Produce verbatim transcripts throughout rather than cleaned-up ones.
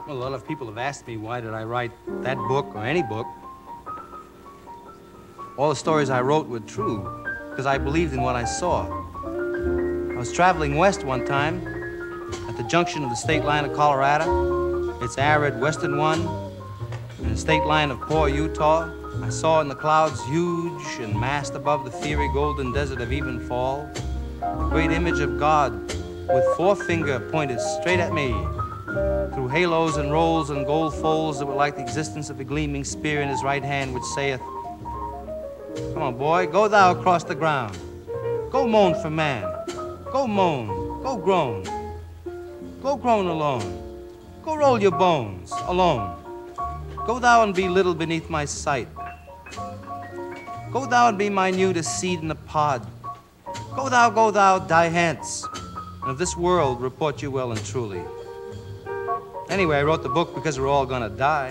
Well, a lot of people have asked me why did I write that book or any book. All the stories I wrote were true because I believed in what I saw. I was traveling west one time at the junction of the state line of Colorado, its arid western one, and the state line of poor Utah. I saw in the clouds, huge and massed above the fiery golden desert of Evenfall, the great image of God with forefinger pointed straight at me through halos and rolls and gold folds that were like the existence of a gleaming spear in his right hand, which saith, "Come on, boy, go thou across the ground. Go moan for man. Go moan. Go groan. Go groan alone. Go roll your bones alone. Go thou and be little beneath my sight. Go thou and be minute as seed in the pod. Go thou, go thou, die hence, and of this world report you well and truly." Anyway, I wrote the book because we're all gonna die.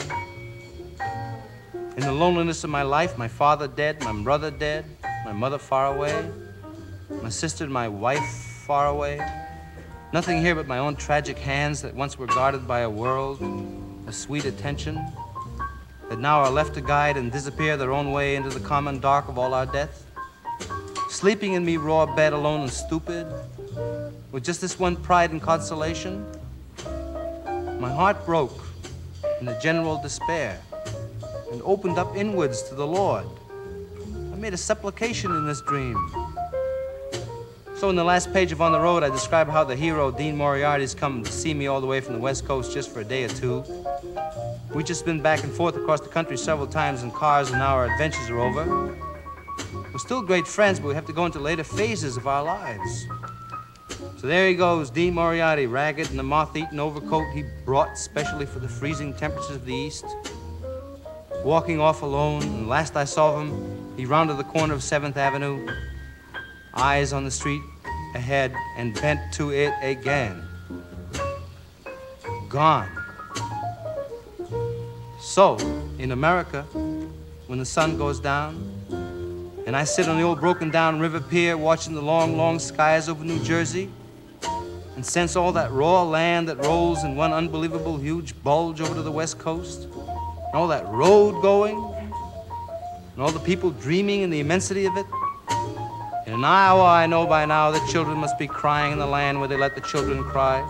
In the loneliness of my life, my father dead, my brother dead, my mother far away, my sister and my wife far away. Nothing here but my own tragic hands that once were guarded by a world of sweet attention, that now are left to guide and disappear their own way into the common dark of all our death. Sleeping in me raw bed alone and stupid, with just this one pride and consolation. My heart broke in the general despair and opened up inwards to the Lord. I made a supplication in this dream. So in the last page of On the Road, I describe how the hero, Dean Moriarty's come to see me all the way from the West Coast just for a day or two. We've just been back and forth across the country several times in cars, and now our adventures are over. We're still great friends, but we have to go into later phases of our lives. So there he goes, Dean Moriarty, ragged in the moth-eaten overcoat he brought specially for the freezing temperatures of the East, walking off alone, and last I saw of him, he rounded the corner of seventh Avenue, eyes on the street ahead, and bent to it again. Gone. So, in America, when the sun goes down, and I sit on the old broken-down river pier watching the long, long skies over New Jersey, and sense all that raw land that rolls in one unbelievable huge bulge over to the West Coast, and all that road going, and all the people dreaming in the immensity of it. In Iowa, I know by now that children must be crying in the land where they let the children cry.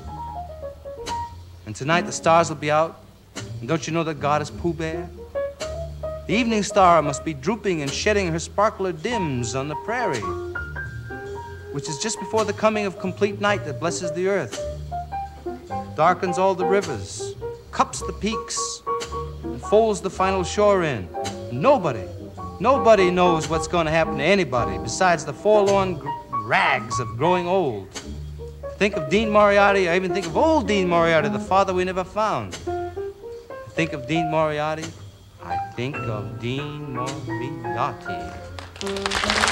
And tonight the stars will be out, and don't you know that God is Pooh Bear? The evening star must be drooping and shedding her sparkler dims on the prairie, which is just before the coming of complete night that blesses the earth, darkens all the rivers, cups the peaks, and folds the final shore in. Nobody, nobody knows what's going to happen to anybody besides the forlorn rags of growing old. Think of Dean Moriarty, I even think of old Dean Moriarty, the father we never found. Think of Dean Moriarty, I think of Dean Moriarty.